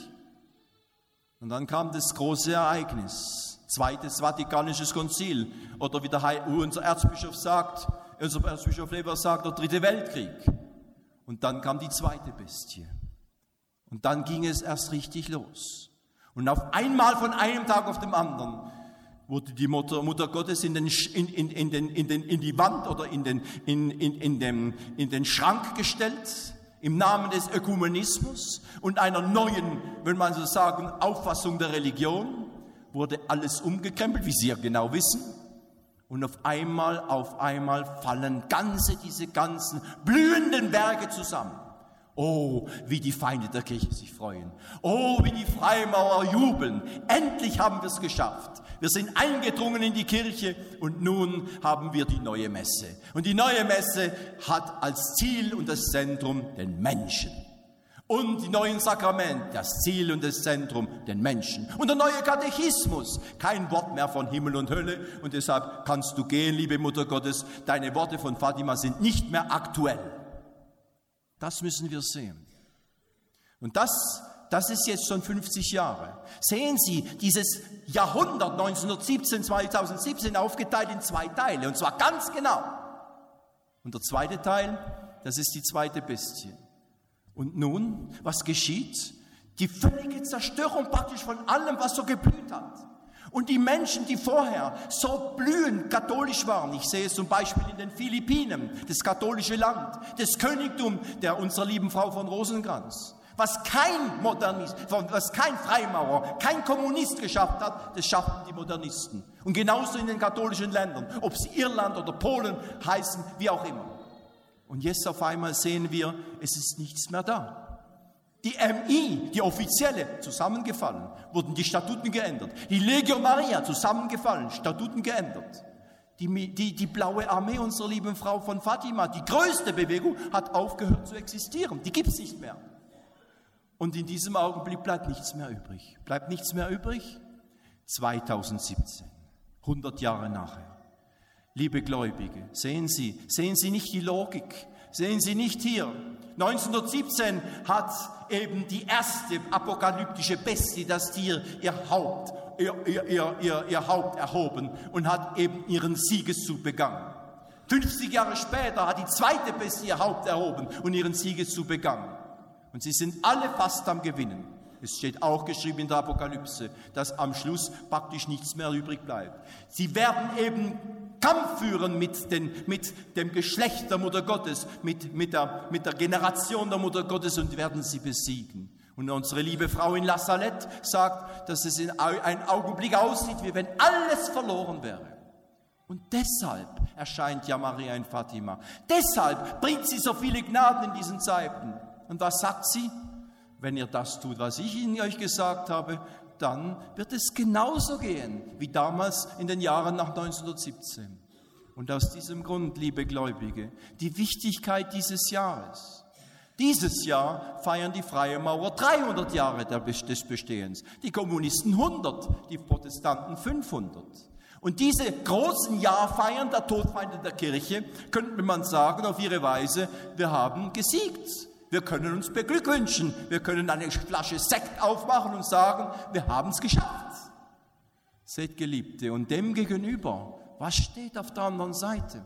Und dann kam das große Ereignis, Zweites Vatikanisches Konzil oder wie der Heil, unser Erzbischof sagt, unser Erzbischof Leber sagt, der Dritte Weltkrieg. Und dann kam die zweite Bestie. Und dann ging es erst richtig los. Und auf einmal von einem Tag auf den anderen wurde die Mutter, Mutter Gottes in, den, in, in, in, den, in, den, in die Wand oder in den, in, in, in, dem, in den Schrank gestellt, im Namen des Ökumenismus und einer neuen, wenn man so sagen, Auffassung der Religion, wurde alles umgekrempelt, wie Sie ja genau wissen. Und auf einmal, auf einmal fallen ganze, diese ganzen blühenden Werke zusammen. Oh, wie die Feinde der Kirche sich freuen. Oh, wie die Freimaurer jubeln. Endlich haben wir es geschafft. Wir sind eingedrungen in die Kirche und nun haben wir die neue Messe. Und die neue Messe hat als Ziel und das Zentrum den Menschen. Und die neuen Sakramente, das Ziel und das Zentrum, den Menschen. Und der neue Katechismus, kein Wort mehr von Himmel und Hölle. Und deshalb kannst du gehen, liebe Mutter Gottes, deine Worte von Fatima sind nicht mehr aktuell. Das müssen wir sehen. Und das, das ist jetzt schon fünfzig Jahre. Sehen Sie, dieses Jahrhundert neunzehnhundertsiebzehn, zweitausendsiebzehn aufgeteilt in zwei Teile, und zwar ganz genau. Und der zweite Teil, das ist die zweite Bestie. Und nun, was geschieht? Die völlige Zerstörung praktisch von allem, was so geblüht hat. Und die Menschen, die vorher so blühend katholisch waren, ich sehe es zum Beispiel in den Philippinen, das katholische Land, das Königtum der unserer lieben Frau von Rosenkranz, was kein Modernist, was kein Freimaurer, kein Kommunist geschafft hat, das schafften die Modernisten. Und genauso in den katholischen Ländern, ob sie Irland oder Polen heißen, wie auch immer. Und jetzt auf einmal sehen wir, es ist nichts mehr da. Die M I, die offizielle, zusammengefallen, wurden die Statuten geändert. Die Legio Maria, zusammengefallen, Statuten geändert. Die, die, die blaue Armee unserer lieben Frau von Fatima, die größte Bewegung, hat aufgehört zu existieren. Die gibt es nicht mehr. Und in diesem Augenblick bleibt nichts mehr übrig. Bleibt nichts mehr übrig? zweitausendsiebzehn, hundert Jahre nachher. Liebe Gläubige, sehen Sie, sehen Sie nicht die Logik? Sehen Sie nicht hier? neunzehnhundertsiebzehn hat eben die erste apokalyptische Bestie, das Tier, ihr Haupt, ihr, ihr, ihr, ihr, ihr Haupt erhoben und hat eben ihren Siegeszug begangen. fünfzig Jahre später hat die zweite Bestie ihr Haupt erhoben und ihren Siegeszug begangen. Und sie sind alle fast am Gewinnen. Es steht auch geschrieben in der Apokalypse, dass am Schluss praktisch nichts mehr übrig bleibt. Sie werden eben Kampf führen mit, den, mit dem Geschlecht der Mutter Gottes, mit, mit, der, mit der Generation der Mutter Gottes und werden sie besiegen. Und unsere liebe Frau in La Salette sagt, dass es in einem Augenblick aussieht, wie wenn alles verloren wäre. Und deshalb erscheint ja Maria in Fatima. Deshalb bringt sie so viele Gnaden in diesen Zeiten. Und was sagt sie? Wenn ihr das tut, was ich Ihnen euch gesagt habe, dann wird es genauso gehen wie damals in den Jahren nach neunzehnhundertsiebzehn. Und aus diesem Grund, liebe Gläubige, die Wichtigkeit dieses Jahres. Dieses Jahr feiern die Freie Maurer dreihundert Jahre des Bestehens, die Kommunisten hundert, die Protestanten fünfhundert. Und diese großen Jahrfeiern der Todfeinde der Kirche, könnte man sagen, auf ihre Weise, wir haben gesiegt. Wir können uns beglückwünschen, wir können eine Flasche Sekt aufmachen und sagen, wir haben es geschafft. Seht, Geliebte, und dem gegenüber, was steht auf der anderen Seite?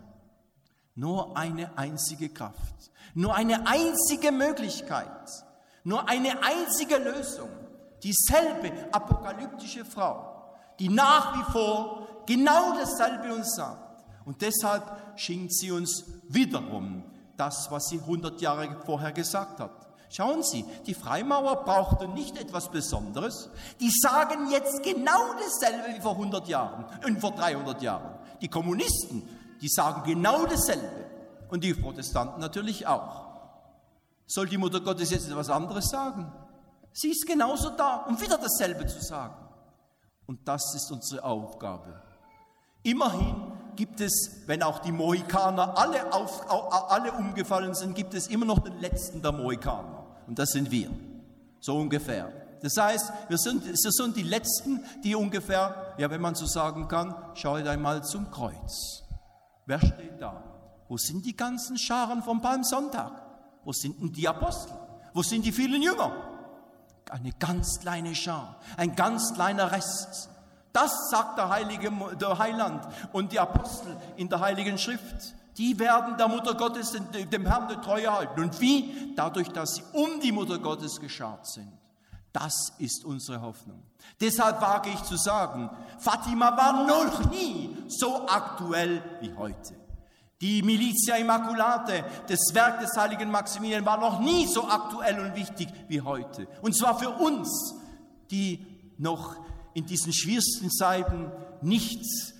Nur eine einzige Kraft, nur eine einzige Möglichkeit, nur eine einzige Lösung. Dieselbe apokalyptische Frau, die nach wie vor genau dasselbe uns sagt. Und deshalb schenkt sie uns wiederum das, was sie hundert Jahre vorher gesagt hat. Schauen Sie, die Freimaurer brauchten nicht etwas Besonderes. Die sagen jetzt genau dasselbe wie vor hundert Jahren und vor dreihundert Jahren. Die Kommunisten, die sagen genau dasselbe. Und die Protestanten natürlich auch. Soll die Mutter Gottes jetzt etwas anderes sagen? Sie ist genauso da, um wieder dasselbe zu sagen. Und das ist unsere Aufgabe. Immerhin gibt es, wenn auch die Mohikaner alle, auf, alle umgefallen sind, gibt es immer noch den letzten der Mohikaner. Und das sind wir, so ungefähr. Das heißt, wir sind, wir sind die Letzten, die ungefähr, ja, wenn man so sagen kann, schaut einmal zum Kreuz. Wer steht da? Wo sind die ganzen Scharen vom Palmsonntag? Wo sind denn die Apostel? Wo sind die vielen Jünger? Eine ganz kleine Schar, ein ganz kleiner Rest. Das sagt der, Heilige, der Heiland und die Apostel in der Heiligen Schrift. Die werden der Mutter Gottes, dem Herrn, die Treue halten. Und wie? Dadurch, dass sie um die Mutter Gottes geschart sind. Das ist unsere Hoffnung. Deshalb wage ich zu sagen, Fatima war noch nie so aktuell wie heute. Die Militia Immaculate, das Werk des heiligen Maximilian, war noch nie so aktuell und wichtig wie heute. Und zwar für uns, die noch in diesen schwierigsten Zeiten nicht,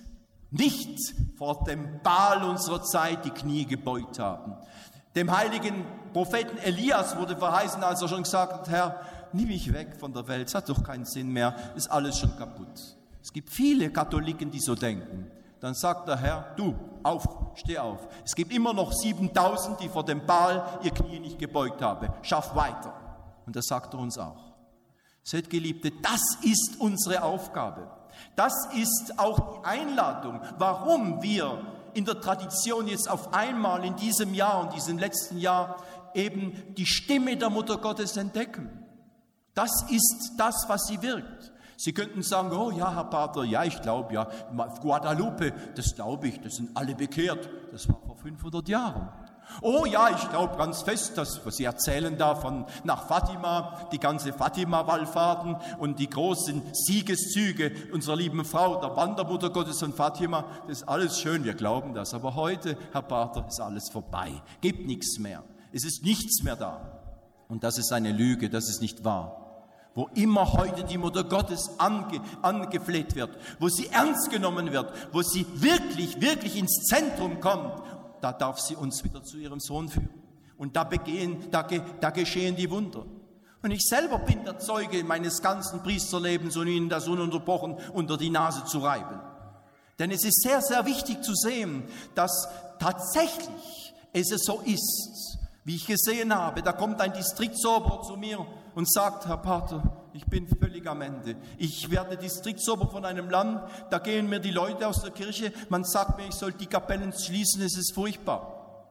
nicht vor dem Baal unserer Zeit die Knie gebeugt haben. Dem heiligen Propheten Elias wurde verheißen, als er schon gesagt hat, Herr, nimm mich weg von der Welt, es hat doch keinen Sinn mehr, ist alles schon kaputt. Es gibt viele Katholiken, die so denken. Dann sagt der Herr, du, auf, steh auf. Es gibt immer noch siebentausend, die vor dem Baal ihr Knie nicht gebeugt haben. Schaff weiter. Und das sagt er uns auch. Seht, Geliebte, das ist unsere Aufgabe. Das ist auch die Einladung, warum wir in der Tradition jetzt auf einmal in diesem Jahr und diesem letzten Jahr eben die Stimme der Mutter Gottes entdecken. Das ist das, was sie wirkt. Sie könnten sagen, oh ja, Herr Pater, ja, ich glaube, ja, Guadalupe, das glaube ich, das sind alle bekehrt. Das war vor fünfhundert Jahren. Oh ja, ich glaube ganz fest, dass, was Sie erzählen da von nach Fatima, die ganze Fatima-Wallfahrten und die großen Siegeszüge unserer lieben Frau, der Wandermutter Gottes von Fatima, das ist alles schön, wir glauben das. Aber heute, Herr Pater, ist alles vorbei, gibt nichts mehr. Es ist nichts mehr da. Und das ist eine Lüge, das ist nicht wahr. Wo immer heute die Mutter Gottes ange, angefleht wird, wo sie ernst genommen wird, wo sie wirklich, wirklich ins Zentrum kommt, da darf sie uns wieder zu ihrem Sohn führen. Und da, begehen, da, da geschehen die Wunder. Und ich selber bin der Zeuge meines ganzen Priesterlebens und Ihnen das ununterbrochen unter die Nase zu reiben. Denn es ist sehr, sehr wichtig zu sehen, dass tatsächlich es so ist, wie ich gesehen habe. Da kommt ein Distriktsober zu mir und sagt, Herr Pater, ich bin völlig am Ende. Ich werde Distriktsober von einem Land, da gehen mir die Leute aus der Kirche, man sagt mir, ich soll die Kapellen schließen, es ist furchtbar.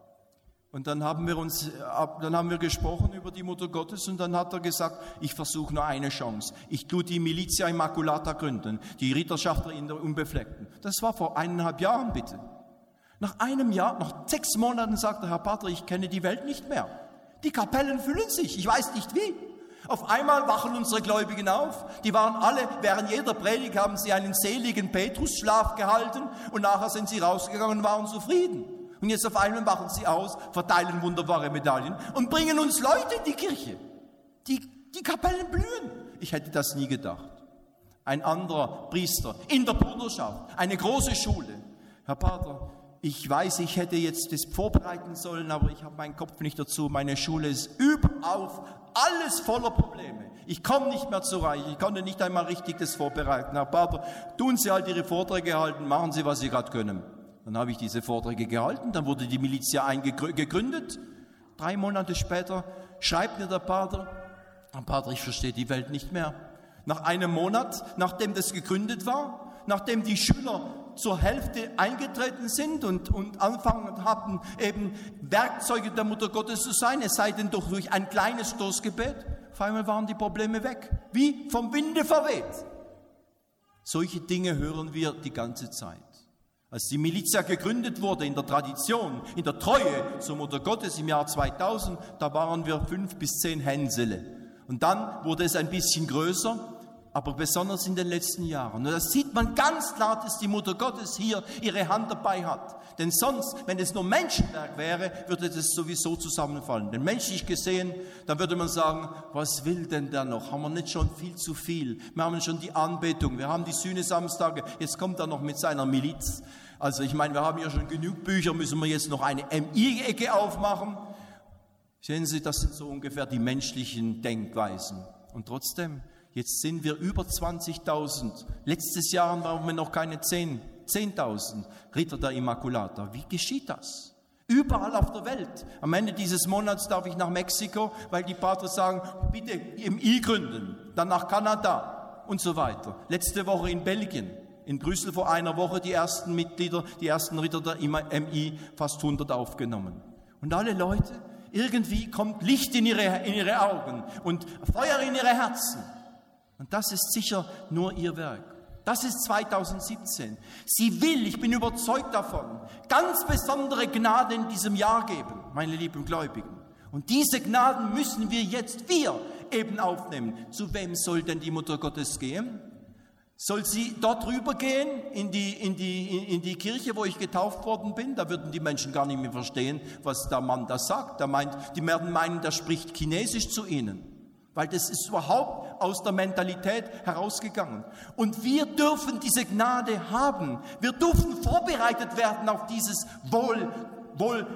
Und dann haben wir uns, dann haben wir gesprochen über die Mutter Gottes und dann hat er gesagt, ich versuche nur eine Chance. Ich tue die Militia Immaculata gründen, die Ritterschaft in der Unbefleckten. Das war vor eineinhalb Jahren, bitte. Nach einem Jahr, nach sechs Monaten sagt der Herr Pater, ich kenne die Welt nicht mehr. Die Kapellen füllen sich, ich weiß nicht wie. Auf einmal wachen unsere Gläubigen auf. Die waren alle, während jeder Predigt haben sie einen seligen Petrusschlaf gehalten und nachher sind sie rausgegangen und waren zufrieden. Und jetzt auf einmal wachen sie aus, verteilen wunderbare Medaillen und bringen uns Leute in die Kirche. Die, die Kapellen blühen. Ich hätte das nie gedacht. Ein anderer Priester in der Bruderschaft, eine große Schule. Herr Pater, ich weiß, ich hätte jetzt das vorbereiten sollen, aber ich habe meinen Kopf nicht dazu. Meine Schule ist überauf, alles voller Probleme. Ich komme nicht mehr zurecht. Ich konnte nicht einmal richtig das vorbereiten. Herr Pater, tun Sie halt Ihre Vorträge halten, machen Sie, was Sie gerade können. Dann habe ich diese Vorträge gehalten, dann wurde die Militia gegründet. Drei Monate später schreibt mir der Pater, Herr Pater, ich verstehe die Welt nicht mehr. Nach einem Monat, nachdem das gegründet war, nachdem die Schüler zur Hälfte eingetreten sind und, und anfangen hatten, eben Werkzeuge der Mutter Gottes zu sein, es sei denn doch durch ein kleines Stoßgebet, auf einmal waren die Probleme weg, wie vom Winde verweht. Solche Dinge hören wir die ganze Zeit. Als die Militia gegründet wurde, in der Tradition, in der Treue zur Mutter Gottes im Jahr zweitausend, da waren wir fünf bis zehn Hänsele. Und dann wurde es ein bisschen größer, aber besonders in den letzten Jahren. Und da sieht man ganz klar, dass die Mutter Gottes hier ihre Hand dabei hat. Denn sonst, wenn es nur Menschenwerk wäre, würde das sowieso zusammenfallen. Denn menschlich gesehen, dann würde man sagen, was will denn der noch? Haben wir nicht schon viel zu viel? Wir haben schon die Anbetung, wir haben die Sühne-Samstage, jetzt kommt er noch mit seiner Miliz. Also ich meine, wir haben ja schon genug Bücher, müssen wir jetzt noch eine M I-Ecke aufmachen? Sehen Sie, das sind so ungefähr die menschlichen Denkweisen. Und trotzdem, jetzt sind wir über zwanzigtausend. Letztes Jahr waren wir noch keine zehn, zehntausend Ritter der Immaculata. Wie geschieht das? Überall auf der Welt. Am Ende dieses Monats darf ich nach Mexiko, weil die Pater sagen, bitte M I gründen. Dann nach Kanada und so weiter. Letzte Woche in Belgien. In Brüssel vor einer Woche die ersten Mitglieder, die ersten Ritter der M I, fast hundert aufgenommen. Und alle Leute, irgendwie kommt Licht in ihre, in ihre Augen und Feuer in ihre Herzen. Und das ist sicher nur ihr Werk. Das ist zweitausendsiebzehn. Sie will, ich bin überzeugt davon, ganz besondere Gnade in diesem Jahr geben, meine lieben Gläubigen. Und diese Gnaden müssen wir jetzt, wir eben aufnehmen. Zu wem soll denn die Mutter Gottes gehen? Soll sie dort rübergehen in die, in, die, in die Kirche, wo ich getauft worden bin? Da würden die Menschen gar nicht mehr verstehen, was der Mann da sagt. Der meint, die werden meinen, der spricht Chinesisch zu ihnen. Weil das ist überhaupt aus der Mentalität herausgegangen. Und wir dürfen diese Gnade haben. Wir dürfen vorbereitet werden auf dieses wohl, wohl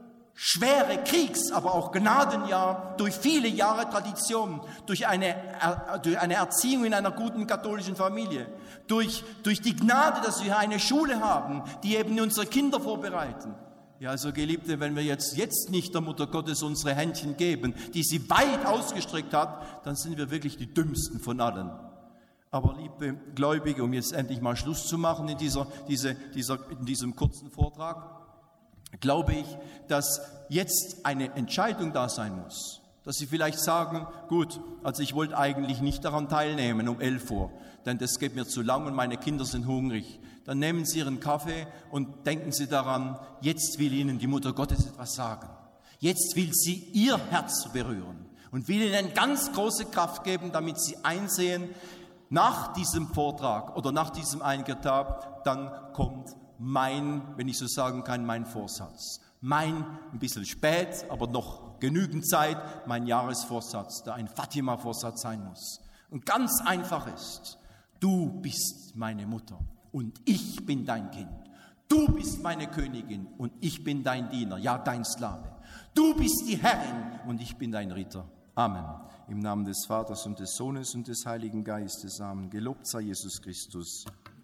schwere Kriegs-, aber auch Gnadenjahr durch viele Jahre Tradition, durch eine, durch eine Erziehung in einer guten katholischen Familie, durch, durch die Gnade, dass wir eine Schule haben, die eben unsere Kinder vorbereiten. Ja, also Geliebte, wenn wir jetzt, jetzt nicht der Mutter Gottes unsere Händchen geben, die sie weit ausgestreckt hat, dann sind wir wirklich die Dümmsten von allen. Aber liebe Gläubige, um jetzt endlich mal Schluss zu machen in, dieser, diese, dieser, in diesem kurzen Vortrag, glaube ich, dass jetzt eine Entscheidung da sein muss. Dass Sie vielleicht sagen, gut, also ich wollte eigentlich nicht daran teilnehmen um elf Uhr, denn das geht mir zu lang und meine Kinder sind hungrig. Dann nehmen Sie Ihren Kaffee und denken Sie daran, jetzt will Ihnen die Mutter Gottes etwas sagen. Jetzt will sie Ihr Herz berühren und will Ihnen ganz große Kraft geben, damit Sie einsehen, nach diesem Vortrag oder nach diesem Eingetag, dann kommt mein, wenn ich so sagen kann, mein Vorsatz. Mein, ein bisschen spät, aber noch genügend Zeit, mein Jahresvorsatz, der ein Fatima-Vorsatz sein muss. Und ganz einfach ist, du bist meine Mutter und ich bin dein Kind. Du bist meine Königin und ich bin dein Diener, ja, dein Sklave. Du bist die Herrin und ich bin dein Ritter. Amen. Im Namen des Vaters und des Sohnes und des Heiligen Geistes. Amen. Gelobt sei Jesus Christus.